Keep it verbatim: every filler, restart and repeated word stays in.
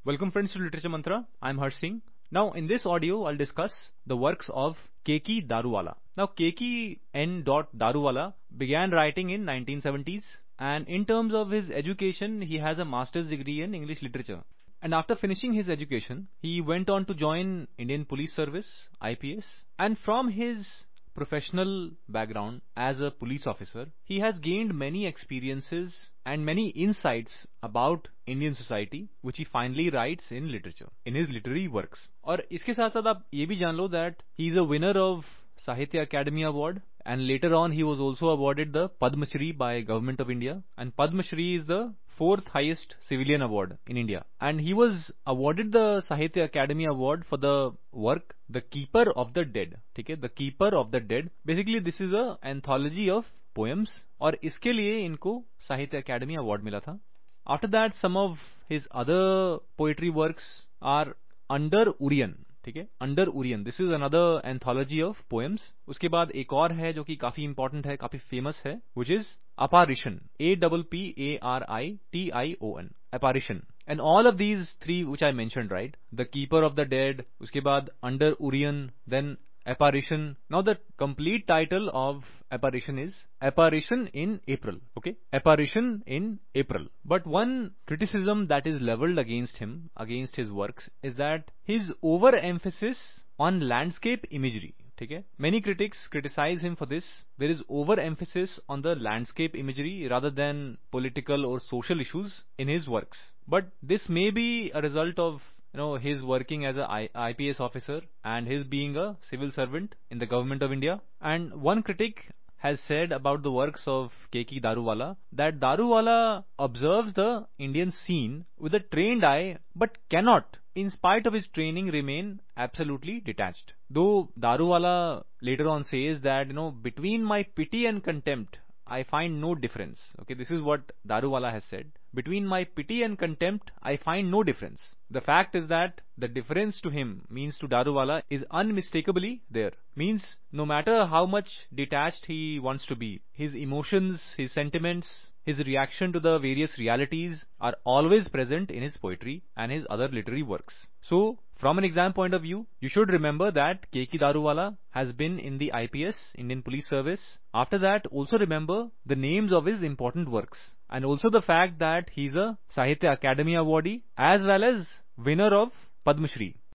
Welcome friends to Literature Mantra. I'm Harsh Singh. Now in this audio I'll discuss the works of Keki Daruwala. Now Keki N. Daruwala began writing in nineteen seventies and in terms of his education he has a master's degree in English literature. And after finishing his education he went on to join Indian Police Service I P S, and from his professional background as a police officer he has gained many experiences and many insights about Indian society which he finally writes in literature, in his literary works. और इसके साथ साथ आप ये भी जान लो that he is a winner of Sahitya Akademi Award, and later on he was also awarded the Padma Shri by Government of India, and Padma Shri is the fourth highest civilian award in India, and he was awarded the Sahitya Akademi Award for the work The Keeper of the Dead. ठीक है, The Keeper of the Dead. Basically this is a anthology of poems और इसके लिए इनको साहित्य academy award मिला था. After that some of his other poetry works are Under Urian. ठीक है, Under Urian. This is another anthology of poems. उसके बाद एक और है जो कि काफी important है, काफी famous है, which is Apparition. A P P A R I T I O N. Apparition. And all of these three which I mentioned, right? The Keeper of the Dead, उसके बाद Under Urian, then Apparition. Now the complete title of Apparition is Apparition in April. Okay, Apparition in April. But one criticism that is leveled against him, against his works, is that his overemphasis on landscape imagery. ठीक है, many critics criticize him for this. There is overemphasis on the landscape imagery rather than political or social issues in his works. But this may be a result of you know his working as a I P S officer and his being a civil servant in the government of India. And one critic has said about the works of Keki Daruwala that Daruwala observes the Indian scene with a trained eye but cannot, in spite of his training, remain absolutely detached. Though Daruwala later on says that you know between my pity and contempt I find no difference. Okay, this is what Daruwala has said. Between my pity and contempt, I find no difference. The fact is that the difference to him, means to Daruwala, is unmistakably there. Means no matter how much detached he wants to be, his emotions, his sentiments, his reaction to the various realities are always present in his poetry and his other literary works. So, from an exam point of view, you should remember that Keki Daruwala has been in the I P S, Indian Police Service. After that, also remember the names of his important works. And also the fact that he's a Sahitya Akademi Awardee as well as winner of Padma Shri.